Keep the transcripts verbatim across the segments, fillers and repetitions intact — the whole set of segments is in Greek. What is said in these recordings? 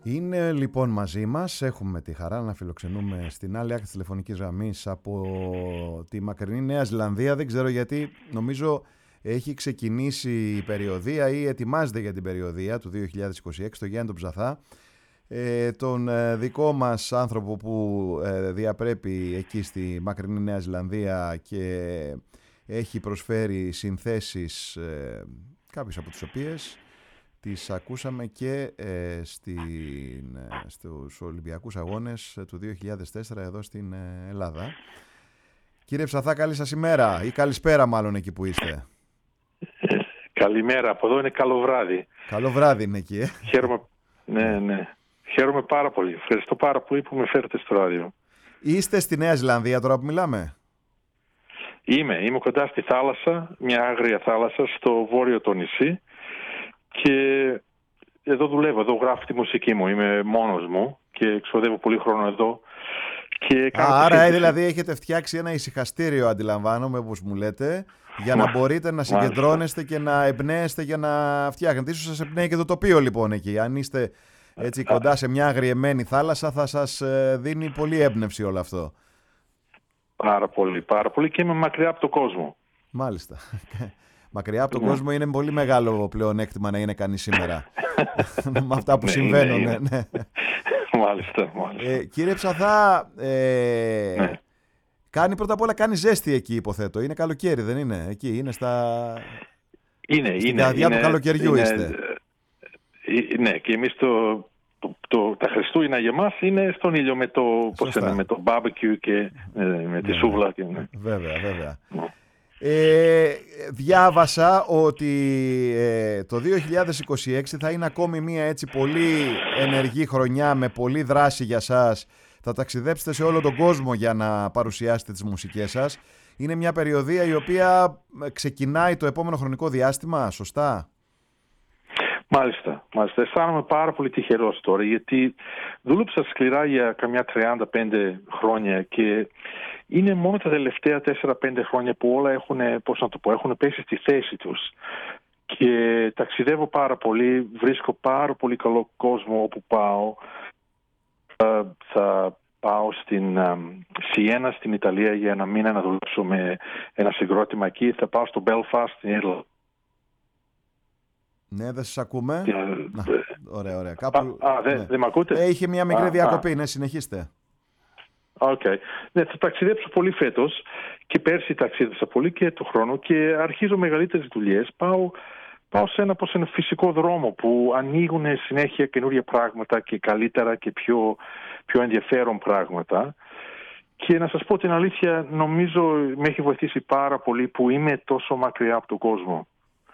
Είναι λοιπόν μαζί μας, έχουμε τη χαρά να φιλοξενούμε στην άλλη άκρη της τηλεφωνικής γραμμής από τη μακρινή Νέα Ζηλανδία. Δεν ξέρω γιατί, νομίζω έχει ξεκινήσει η περιοδεία ή ετοιμάζεται για την περιοδεία του δύο χιλιάδες είκοσι έξι, το Γιάννη τον Ψαθά. Ε, τον ε, δικό μας άνθρωπο που ε, διαπρέπει εκεί στη μακρινή Νέα Ζηλανδία και έχει προσφέρει συνθέσεις, ε, κάποιες από τις οποίες τις ακούσαμε και ε, στην, ε, στους Ολυμπιακούς Αγώνες του δύο χιλιάδες τέσσερα εδώ στην ε, Ελλάδα. Κύριε Ψαθά, καλή σας ημέρα ή καλησπέρα μάλλον εκεί που είστε. Ε, καλημέρα, από εδώ είναι καλό βράδυ. Καλό βράδυ είναι εκεί. Ε. Χαίρομαι, ναι, ναι. Χαίρομαι πάρα πολύ. Ευχαριστώ πάρα πολύ που με φέρετε στο ράδιο. Είστε στη Νέα Ζηλανδία τώρα που μιλάμε? Είμαι, είμαι κοντά στη θάλασσα, μια άγρια θάλασσα στο βόρειο το νησί. Και εδώ δουλεύω, εδώ γράφω τη μουσική μου, είμαι μόνος μου και ξοδεύω πολύ χρόνο εδώ. Και κάνω Α, άρα σύνθεση. δηλαδή έχετε φτιάξει ένα ησυχαστήριο, αντιλαμβάνομαι όπως μου λέτε, για να μπορείτε να συγκεντρώνεστε και να εμπνέεστε για να φτιάχνετε. Ίσως σας εμπνέει και το τοπίο λοιπόν εκεί. Αν είστε έτσι κοντά σε μια αγριεμένη θάλασσα θα σας δίνει πολύ έμπνευση όλο αυτό. Πάρα πολύ, πάρα πολύ και είμαι μακριά από τον κόσμο. Μάλιστα. Μακριά από τον ναι. κόσμο είναι πολύ μεγάλο πλεονέκτημα να είναι κανείς σήμερα. Με αυτά που ναι, συμβαίνουν. είναι, είναι. Ναι. Μάλιστα, μάλιστα. Ε, κύριε Ψαθά, ε, ναι. κάνει πρώτα απ' όλα κάνει ζέστη εκεί υποθέτω. Είναι καλοκαίρι, δεν είναι? Εκεί είναι στα... Είναι, Στην είναι. καρδιά είναι, του καλοκαιριού είναι, είστε. Ε, ναι, και εμείς το, το, το, τα Χριστούγεννα για μας είναι στον ήλιο με το, πώς είναι, με το barbecue και ε, με τη ναι, σούβλα. Και, ναι. Βέβαια, βέβαια. Ναι. Ε, διάβασα ότι ε, το δύο χιλιάδες είκοσι έξι θα είναι ακόμη μια έτσι πολύ ενεργή χρονιά με πολλή δράση για σας. Θα ταξιδέψετε σε όλο τον κόσμο για να παρουσιάσετε τις μουσικές σας. Είναι μια περιοδεία η οποία ξεκινάει το επόμενο χρονικό διάστημα, σωστά? Μάλιστα, μάλιστα. Αισθάνομαι πάρα πολύ τυχερός τώρα, γιατί δούλεψα σκληρά για καμιά τριάντα πέντε χρόνια και είναι μόνο τα τελευταία τέσσερα πέντε χρόνια που όλα έχουν, πώς να το πω, έχουν πέσει στη θέση τους. Και ταξιδεύω πάρα πολύ, βρίσκω πάρα πολύ καλό κόσμο όπου πάω. Θα, θα πάω στην Σιένα, στην Ιταλία, για ένα μήνα να δουλέψω με ένα συγκρότημα εκεί. Θα πάω στο Belfast, στην Ιρλανδία. Ναι, δεν σας ακούμε. Yeah. Να, ωραία, ωραία. Κάπου... Α, α δεν ναι. δε με ακούτε? Ε, είχε μια μικρή α, διακοπή, α. ναι, συνεχίστε. Okay. Ναι, θα ταξιδέψω πολύ φέτος και πέρσι ταξίδεψα πολύ και το χρόνο και αρχίζω μεγαλύτερες δουλειές. Πάω, πάω σε ένα, ένα φυσικό δρόμο που ανοίγουν συνέχεια καινούργια πράγματα και καλύτερα και πιο, πιο ενδιαφέρον πράγματα. Και να σας πω την αλήθεια, νομίζω με έχει βοηθήσει πάρα πολύ που είμαι τόσο μακριά από τον κόσμο.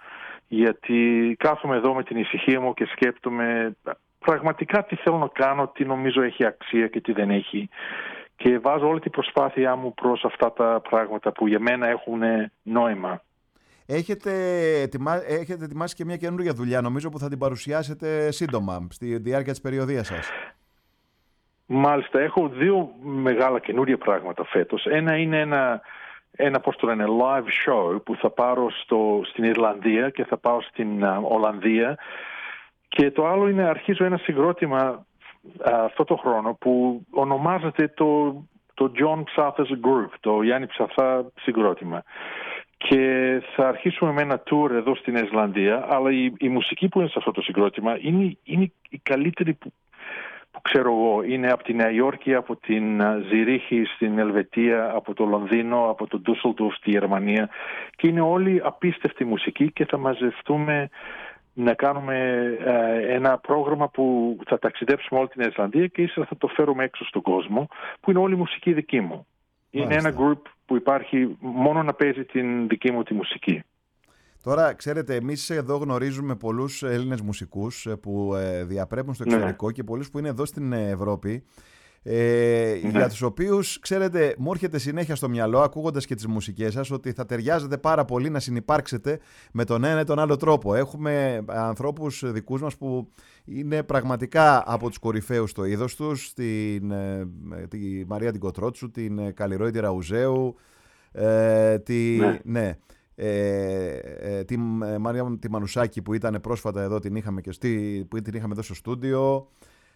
Γιατί κάθομαι εδώ με την ησυχία μου και σκέπτομαι πραγματικά τι θέλω να κάνω, τι νομίζω έχει αξία και τι δεν έχει. Και βάζω όλη την προσπάθειά μου προς αυτά τα πράγματα που για μένα έχουν νόημα. Έχετε, ετοιμα... Έχετε ετοιμάσει και μια καινούργια δουλειά, νομίζω, που θα την παρουσιάσετε σύντομα, στη διάρκεια της περιοδίας σας. Μάλιστα, έχω δύο μεγάλα καινούργια πράγματα φέτος. Ένα είναι ένα, ένα πώς το λένε, live show που θα πάρω στο, στην Ιρλανδία και θα πάω στην uh, Ολλανδία. Και το άλλο είναι, αρχίζω ένα συγκρότημα αυτό το χρόνο που ονομάζεται το, το John Ψάθας Group, το Γιάννη Ψαθά συγκρότημα. Και θα αρχίσουμε με ένα tour εδώ στην Ισλανδία, αλλά η, η μουσική που είναι σε αυτό το συγκρότημα είναι, είναι η καλύτερη που, που ξέρω εγώ. Είναι από τη Νέα Υόρκη, από την Ζηρίχη στην Ελβετία, από το Λονδίνο, από το Ντούσελντορφ στη Γερμανία. Και είναι όλη απίστευτη μουσική και θα μαζευτούμε να κάνουμε ε, ένα πρόγραμμα που θα ταξιδέψουμε όλη την Ισλανδία και ύστερα θα το φέρουμε έξω στον κόσμο, που είναι όλη η μουσική δική μου. Μάλιστα. Είναι ένα group που υπάρχει μόνο να παίζει την δική μου τη μουσική. Τώρα, ξέρετε, εμείς εδώ γνωρίζουμε πολλούς Έλληνες μουσικούς που ε, διαπρέπουν στο εξωτερικό, ναι, και πολλούς που είναι εδώ στην Ευρώπη, ε, ναι, για τους οποίους, ξέρετε, μου έρχεται συνέχεια στο μυαλό, ακούγοντας και τις μουσικές σας, ότι θα ταιριάζετε πάρα πολύ να συνυπάρξετε με τον ένα ή τον άλλο τρόπο. Έχουμε ανθρώπους δικούς μας που είναι πραγματικά από τους κορυφαίους στο είδος τους, την, τη Μαρία την Κοτρότσου, την Καλλιρόη τη Ραουζέου, ε, τη... ναι. ναι. Ε, ε, τη Μαρία τη Μανουσάκη που ήταν πρόσφατα εδώ, την είχαμε, και στη, που την είχαμε εδώ στο στούντιο.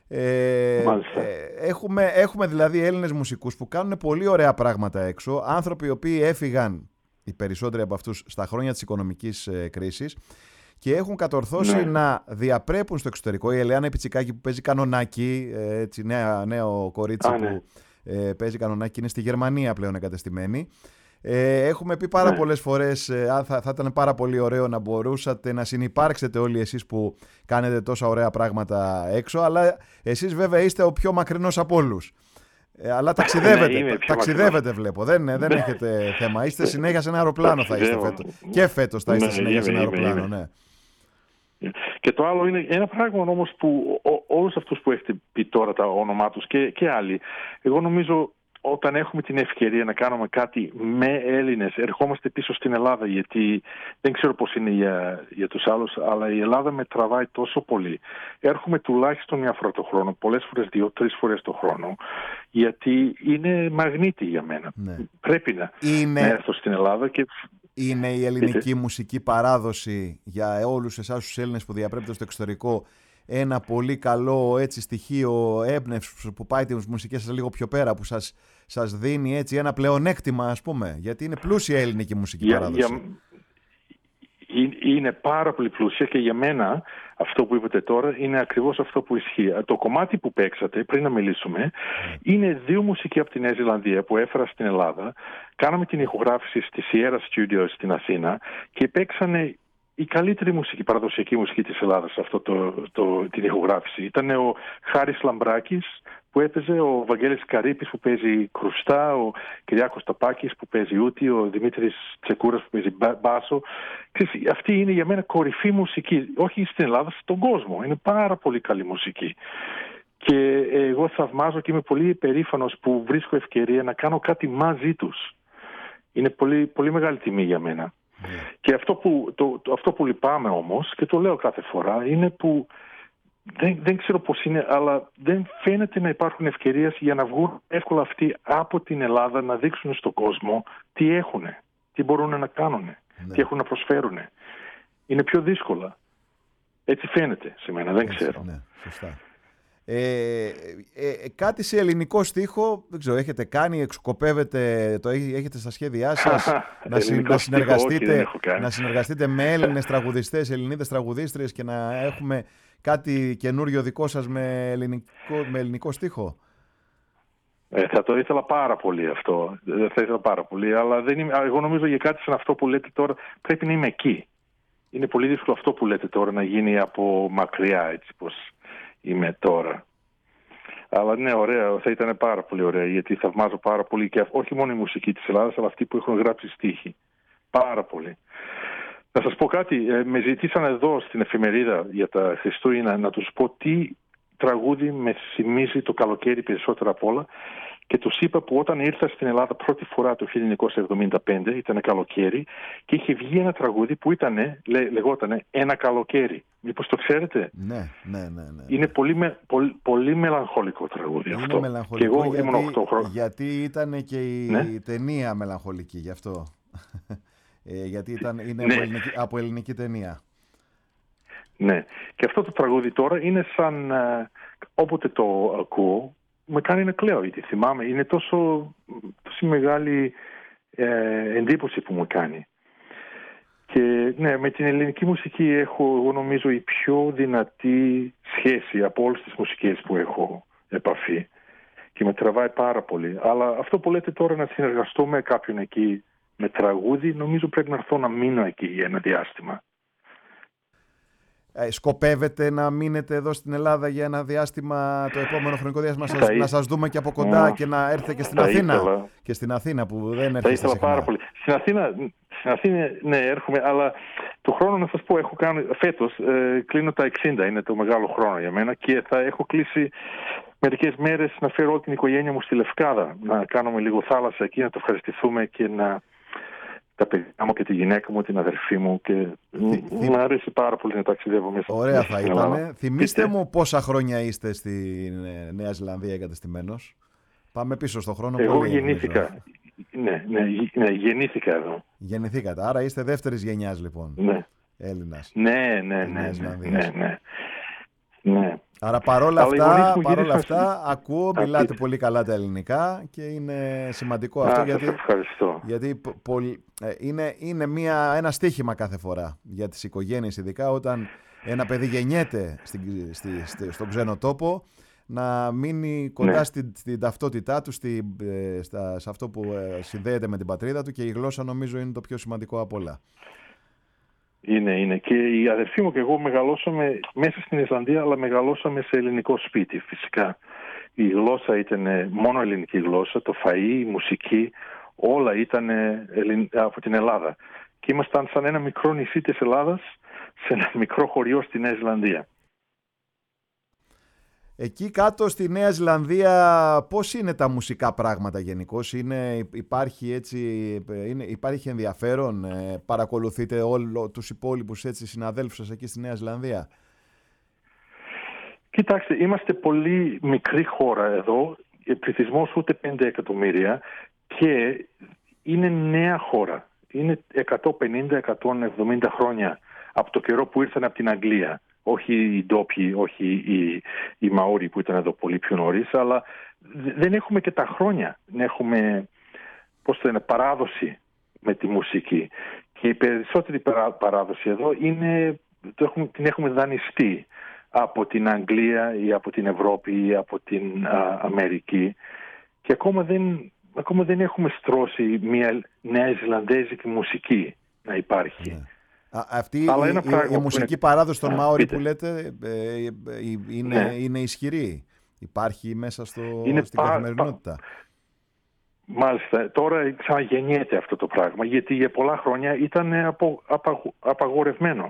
Ε, ε, έχουμε, έχουμε δηλαδή Έλληνες μουσικούς που κάνουν πολύ ωραία πράγματα έξω, άνθρωποι οι οποίοι έφυγαν, οι περισσότεροι από αυτούς, στα χρόνια της οικονομικής ε, κρίσης και έχουν κατορθώσει ναι. να διαπρέπουν στο εξωτερικό. Η Ελεάνα Πιτσικάκη που παίζει κανονάκι, ε, έτσι, νέα, νέο κορίτσι Α, ναι. που ε, παίζει κανονάκι, είναι στη Γερμανία πλέον εγκατεστημένη. Ε, έχουμε πει πάρα ναι. πολλές φορές, ε, θα, θα ήταν πάρα πολύ ωραίο να μπορούσατε να συνυπάρξετε όλοι εσείς που κάνετε τόσα ωραία πράγματα έξω, αλλά εσείς βέβαια είστε ο πιο μακρινός από όλους. Ε, αλλά ταξιδεύετε, ναι, ταξιδεύετε βλέπω, δεν, δεν έχετε θέμα. Είστε συνέχεια σε ένα αεροπλάνο θα είστε φέτος. Και φέτος θα είστε ναι, συνέχεια είμαι, σε ένα αεροπλάνο, είμαι, ναι. Και το άλλο είναι ένα πράγμα όμως που ό, όλους αυτούς που έχετε πει τώρα τα όνομά τους και, και άλλοι, εγώ νομίζω όταν έχουμε την ευκαιρία να κάνουμε κάτι με Έλληνες, ερχόμαστε πίσω στην Ελλάδα, γιατί δεν ξέρω πώς είναι για, για τους άλλους, αλλά η Ελλάδα με τραβάει τόσο πολύ. Έρχομαι τουλάχιστον μια φορά το χρόνο, πολλές φορές δύο-τρεις φορές το χρόνο, γιατί είναι μαγνήτη για μένα. Ναι. Πρέπει να, είναι... να έρθω στην Ελλάδα και... Είναι η ελληνική Είτε. μουσική παράδοση για όλους εσάς τους Έλληνες που διαπρέπτουν στο εξωτερικό ένα πολύ καλό έτσι στοιχείο έμπνευση που πάει τις μουσικές σας λίγο πιο πέρα, που σας, σας δίνει έτσι ένα πλεονέκτημα, ας πούμε, γιατί είναι πλούσια η ελληνική μουσική για, παράδοση. Για, είναι πάρα πολύ πλούσια και για μένα αυτό που είπατε τώρα είναι ακριβώς αυτό που ισχύει. Το κομμάτι που παίξατε πριν να μιλήσουμε mm. είναι δύο μουσικοί από τη Νέα Ζηλανδία που έφερα στην Ελλάδα. Κάναμε την ηχογράφηση στη Sierra Studios στην Αθήνα και παίξανε η καλύτερη μουσική, παραδοσιακή μουσική της Ελλάδας σε αυτό το, το, την ηχογράφηση. Ήταν ο Χάρης Λαμπράκης που έπαιζε, ο Βαγγέλης Καρύπης που παίζει κρουστά, ο Κυριάκος Ταπάκης που παίζει ούτη, ο Δημήτρης Τσεκούρας που παίζει μπάσο. Αυτή είναι για μένα κορυφή μουσική, όχι στην Ελλάδα, στον κόσμο. Είναι πάρα πολύ καλή μουσική. Και εγώ θαυμάζω και είμαι πολύ περήφανος που βρίσκω ευκαιρία να κάνω κάτι μαζί τους. Είναι πολύ, πολύ μεγάλη τιμή για μένα. Yeah. Και αυτό που, το, το, αυτό που λυπάμαι όμως, και το λέω κάθε φορά, είναι που δεν, δεν ξέρω πώς είναι, αλλά δεν φαίνεται να υπάρχουν ευκαιρίες για να βγουν εύκολα αυτοί από την Ελλάδα να δείξουν στον κόσμο τι έχουν, τι μπορούν να κάνουν, yeah. τι έχουν να προσφέρουν. Είναι πιο δύσκολα. Έτσι φαίνεται σε μένα, δεν ξέρω. Ναι, σωστά. Ε, ε, κάτι σε ελληνικό στίχο, δεν ξέρω, έχετε κάνει, εξκοπεύετε, το έχετε στα σχέδιά σας να, συ, να, συνεργαστείτε, να συνεργαστείτε με Έλληνες τραγουδιστές, Ελληνίδες τραγουδίστριες και να έχουμε κάτι καινούριο δικό σας με ελληνικό, με ελληνικό στίχο? Ε, θα το ήθελα πάρα πολύ αυτό, θα ήθελα πάρα πολύ, αλλά δεν είμαι, εγώ νομίζω για κάτι σαν αυτό που λέτε τώρα πρέπει να είμαι εκεί. Είναι πολύ δύσκολο αυτό που λέτε τώρα να γίνει από μακριά, έτσι πως είμαι τώρα. Αλλά ναι, ωραία, θα ήταν πάρα πολύ ωραία, γιατί θαυμάζω πάρα πολύ και όχι μόνο η μουσική της Ελλάδας, αλλά αυτοί που έχουν γράψει στίχη. Πάρα πολύ. Να σας πω κάτι, ε, με ζητήσαν εδώ στην εφημερίδα για τα Χριστούγεννα να τους πω τι τραγούδι με θυμίζει το καλοκαίρι περισσότερα απ' όλα, και τους είπα που όταν ήρθα στην Ελλάδα πρώτη φορά το χίλια εννιακόσια εβδομήντα πέντε, ήταν καλοκαίρι, και είχε βγει ένα τραγούδι που ήτανε, λέ, λεγότανε «Ένα καλοκαίρι». Μήπως το ξέρετε? Ναι, ναι, ναι. ναι. Είναι πολύ, με, πολύ, πολύ μελαγχολικό τραγούδι είναι αυτό. Μελαγχολικό και εγώ γιατί, ήμουν οκτώ χρόνια. Γιατί ήταν και η ναι? ταινία μελαγχολική, γι' αυτό. ε, γιατί ήταν, είναι ναι. από, ελληνική, από ελληνική ταινία. Ναι. Και αυτό το τραγούδι τώρα είναι σαν, ε, όποτε το ακούω, με κάνει να κλαίω, γιατί θυμάμαι. Είναι τόσο, τόσο μεγάλη ε, εντύπωση που μου κάνει. Και ναι, με την ελληνική μουσική έχω, εγώ νομίζω, η πιο δυνατή σχέση από όλες τις μουσικές που έχω επαφή. Και με τραβάει πάρα πολύ. Αλλά αυτό που λέτε τώρα, να συνεργαστώ με κάποιον εκεί με τραγούδι, νομίζω πρέπει να έρθω να μείνω εκεί για ένα διάστημα. Σκοπεύετε να μείνετε εδώ στην Ελλάδα για ένα διάστημα, το επόμενο χρονικό διάστημα, σας, να σας δούμε και από κοντά yeah. και να έρθετε και στην Αθήνα? Ήθελα. Και στην Αθήνα που δεν έρχεστε συχνά. Θα ήθελα πάρα πολύ. Στην Αθήνα, στην Αθήνα, ναι, έρχομαι, αλλά το χρόνο να σας πω, έχω κάνει, φέτος ε, κλείνω τα εξήντα, είναι το μεγάλο χρόνο για μένα, και θα έχω κλείσει μερικές μέρες να φέρω όλη την οικογένεια μου στη Λευκάδα, να κάνουμε λίγο θάλασσα εκεί, να το ευχαριστηθούμε και να... τα παιδιά μου και τη γυναίκα μου, την αδερφή μου, και Θυ... μου αρέσει πάρα πολύ να ταξιδεύω μέσα. Ωραία θα ήταν. Θυμήστε Είτε... μου πόσα χρόνια είστε στη Νέα Ζηλανδία εγκατεστημένος. Πάμε πίσω στον χρόνο. Εγώ πολύ, γεννήθηκα. Ναι, ναι, ναι, γεννήθηκα εδώ. Γεννηθήκατε. Άρα είστε δεύτερης γενιάς λοιπόν. Ναι. Έλληνας. Ναι, ναι, ναι, ναι, ναι, ναι. Ναι. Άρα παρόλα αυτά, παρόλα αυτά ακούω, μιλάτε πολύ καλά τα ελληνικά και είναι σημαντικό αυτό. Α, γιατί, ευχαριστώ. γιατί πολύ, ε, είναι, είναι μια, ένα στοίχημα κάθε φορά για τις οικογένειες, ειδικά όταν ένα παιδί γεννιέται στη, στη, στη, στον ξένο τόπο, να μείνει κοντά ναι. στην, στην ταυτότητά του, στη, ε, στα, σε αυτό που ε, συνδέεται με την πατρίδα του, και η γλώσσα νομίζω είναι το πιο σημαντικό απ' όλα. Είναι, είναι. Και η αδερφή μου και εγώ μεγαλώσαμε μέσα στην Ισλανδία, αλλά μεγαλώσαμε σε ελληνικό σπίτι φυσικά. Η γλώσσα ήταν μόνο ελληνική γλώσσα, το φαΐ, η μουσική, όλα ήταν από την Ελλάδα. Και ήμασταν σαν ένα μικρό νησί της Ελλάδας, σε ένα μικρό χωριό στη Νέα Ζηλανδία. Εκεί κάτω στη Νέα Ζηλανδία πώς είναι τα μουσικά πράγματα γενικώς? Είναι, υπάρχει, έτσι, είναι, υπάρχει ενδιαφέρον? Ε, παρακολουθείτε όλους τους υπόλοιπους έτσι, συναδέλφους σας εκεί στη Νέα Ζηλανδία? Κοιτάξτε, είμαστε πολύ μικρή χώρα εδώ, πληθυσμός ούτε πέντε εκατομμύρια, και είναι νέα χώρα. Είναι εκατόν πενήντα με εκατόν εβδομήντα χρόνια από το καιρό που ήρθαν από την Αγγλία. Όχι οι ντόπιοι, όχι οι, οι Μαόροι που ήταν εδώ πολύ πιο νωρίς, αλλά δεν έχουμε και τα χρόνια. Έχουμε, πώς το λένε, παράδοση με τη μουσική. Και η περισσότερη παράδοση εδώ είναι, το έχουμε, την έχουμε δανειστεί από την Αγγλία ή από την Ευρώπη ή από την α, Αμερική. Και ακόμα δεν, ακόμα δεν έχουμε στρώσει μια Νέα Ζηλανδέζικη μουσική να υπάρχει. Yeah. Α, αυτή η, η, η μουσική είναι... παράδοση των Μάορι που λέτε ε, είναι, ναι. είναι ισχυρή. Υπάρχει μέσα στο, είναι στην πα, καθημερινότητα. Πα, μάλιστα. Τώρα ξαναγεννιέται αυτό το πράγμα, γιατί για πολλά χρόνια ήταν απο, απα, απαγορευμένο.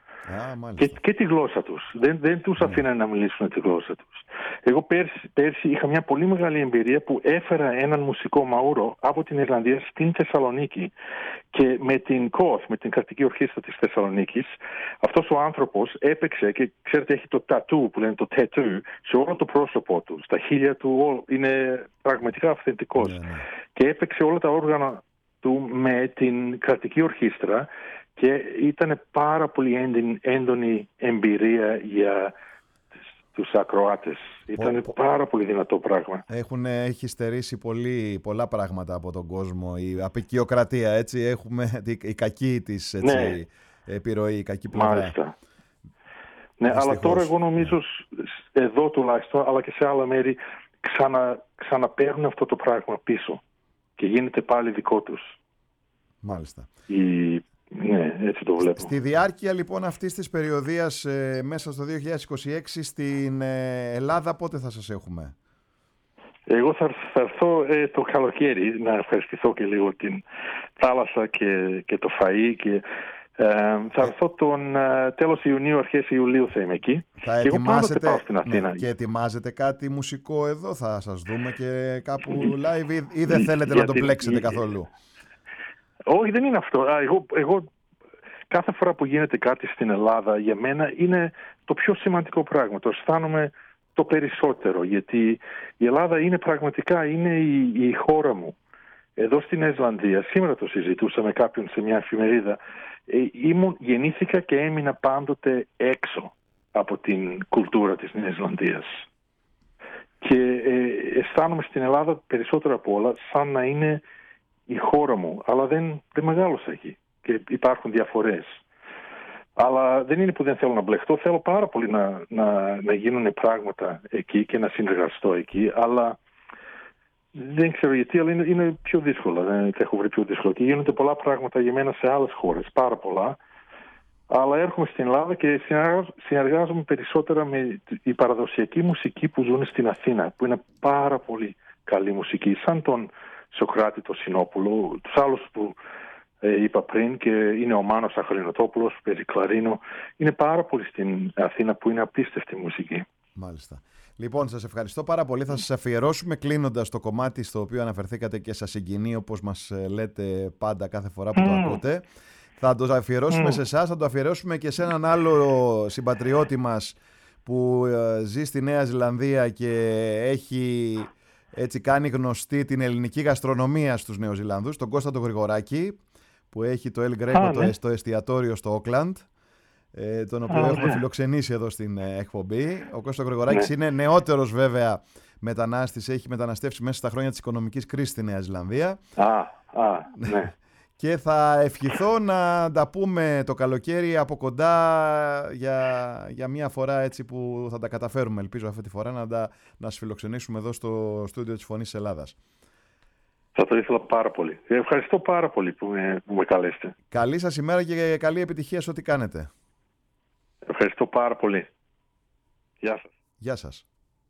Α, και, και τη γλώσσα τους. Δεν, δεν τους ναι. αφήνανε να μιλήσουν τη γλώσσα τους. Εγώ πέρσι, πέρσι είχα μια πολύ μεγάλη εμπειρία που έφερα έναν μουσικό Μαούρο από την Ιρλανδία στην Θεσσαλονίκη, και με την ΚΟΘ, με την κρατική ορχήστρα της Θεσσαλονίκης, αυτός ο άνθρωπος έπαιξε, και ξέρετε έχει το τατού που λένε το τατού σε όλο το πρόσωπό του, στα χείλια του, είναι πραγματικά αυθεντικός. Ναι, ναι. Και έπαιξε όλα τα όργανα του με την κρατική ορχήστρα, και ήταν πάρα πολύ έντονη εμπειρία για τους ακροάτες. Ήταν oh. πάρα πολύ δυνατό πράγμα. Έχουν, έχει στερήσει πολύ, πολλά πράγματα από τον κόσμο. Η απεικιοκρατία, έτσι, έχουμε η κακή της έτσι, ναι. επιρροή, η κακή πλευρά. Μάλιστα. Ναι, Αστυχώς. Αλλά τώρα εγώ νομίζω ναι. εδώ τουλάχιστον, αλλά και σε άλλα μέρη, ξανα, ξαναπαίρνουν αυτό το πράγμα πίσω και γίνεται πάλι δικό τους. Μάλιστα. Η... Ναι, έτσι το βλέπω. Στη διάρκεια λοιπόν αυτής της περιοδίας ε, μέσα στο δύο χιλιάδες είκοσι έξι στην ε, Ελλάδα, πότε θα σας έχουμε? Εγώ θα, θα έρθω ε, το καλοκαίρι να ευχαριστηθώ και λίγο την θάλασσα και, και το φαΐ, και ε, θα έρθω τον ε, τέλος Ιουνίου, αρχές Ιουλίου θα είμαι εκεί. Θα και εγώ πάντοτε πάω στην Αθήνα. Ναι, και ετοιμάζετε κάτι μουσικό εδώ? Θα σας δούμε και κάπου live ή, ή δεν θέλετε να το μπλέξετε καθόλου? Όχι, δεν είναι αυτό. Εγώ, εγώ κάθε φορά που γίνεται κάτι στην Ελλάδα, για μένα είναι το πιο σημαντικό πράγμα. Το αισθάνομαι το περισσότερο, γιατί η Ελλάδα είναι πραγματικά είναι η, η χώρα μου. Εδώ στην Νέα Ζηλανδία, σήμερα το συζητούσα με κάποιον σε μια εφημερίδα, ε, ήμουν, γεννήθηκα και έμεινα πάντοτε έξω από την κουλτούρα της Νέας Ζηλανδίας. Και ε, αισθάνομαι στην Ελλάδα περισσότερο από όλα σαν να είναι η χώρα μου, αλλά δεν, δεν μεγάλωσα εκεί και υπάρχουν διαφορές. Αλλά δεν είναι που δεν θέλω να μπλεχτώ, θέλω πάρα πολύ να, να, να γίνουν πράγματα εκεί και να συνεργαστώ εκεί, αλλά δεν ξέρω γιατί, αλλά είναι, είναι πιο δύσκολο, δεν έχω βρει πιο δύσκολο, και γίνονται πολλά πράγματα για μένα σε άλλες χώρες, πάρα πολλά, αλλά έρχομαι στην Ελλάδα και συνεργάζομαι περισσότερα με η παραδοσιακή μουσική που ζουν στην Αθήνα, που είναι πάρα πολύ καλή μουσική, σαν τον Σοκράτη, το Σινόπουλο, τους άλλους που ε, είπα πριν, και είναι ο Μάνος Αχαλινοτόπουλος που παίζει κλαρίνο. Είναι πάρα πολύ στην Αθήνα που είναι απίστευτη μουσική. Μάλιστα. Λοιπόν, σας ευχαριστώ πάρα πολύ. Θα σας αφιερώσουμε κλείνοντας το κομμάτι στο οποίο αναφερθήκατε και σας συγκινεί, όπως μας λέτε πάντα κάθε φορά που mm. το ακούτε. Θα το αφιερώσουμε mm. σε εσάς, θα το αφιερώσουμε και σε έναν άλλο συμπατριώτη μας που ζει στη Νέα Ζηλανδία και έχει έτσι κάνει γνωστή την ελληνική γαστρονομία στους Νεοζηλανδούς, τον Κώστα τον Γρηγοράκη, που έχει το El Greco, ah, το, ναι. το εστιατόριο στο Όκλαντ. ε, τον οποίο Α, έχουμε ναι. φιλοξενήσει εδώ στην ε, εκπομπή. Ο Κώστας Γρηγοράκης Ναι. είναι νεότερος βέβαια μετανάστης, έχει μεταναστεύσει μέσα στα χρόνια της οικονομικής κρίσης στη Νέα Ζηλανδία. Α, α, ναι. Και θα ευχηθώ να τα πούμε το καλοκαίρι από κοντά για, για μια φορά έτσι που θα τα καταφέρουμε, ελπίζω αυτή τη φορά, να, τα, να σας φιλοξενήσουμε εδώ στο στούντιο της Φωνής Ελλάδας. Θα το ήθελα πάρα πολύ. Ευχαριστώ πάρα πολύ που με, που με καλέσετε. Καλή σας ημέρα και καλή επιτυχία σε ό,τι κάνετε. Ευχαριστώ πάρα πολύ. Γεια σας. Γεια σας.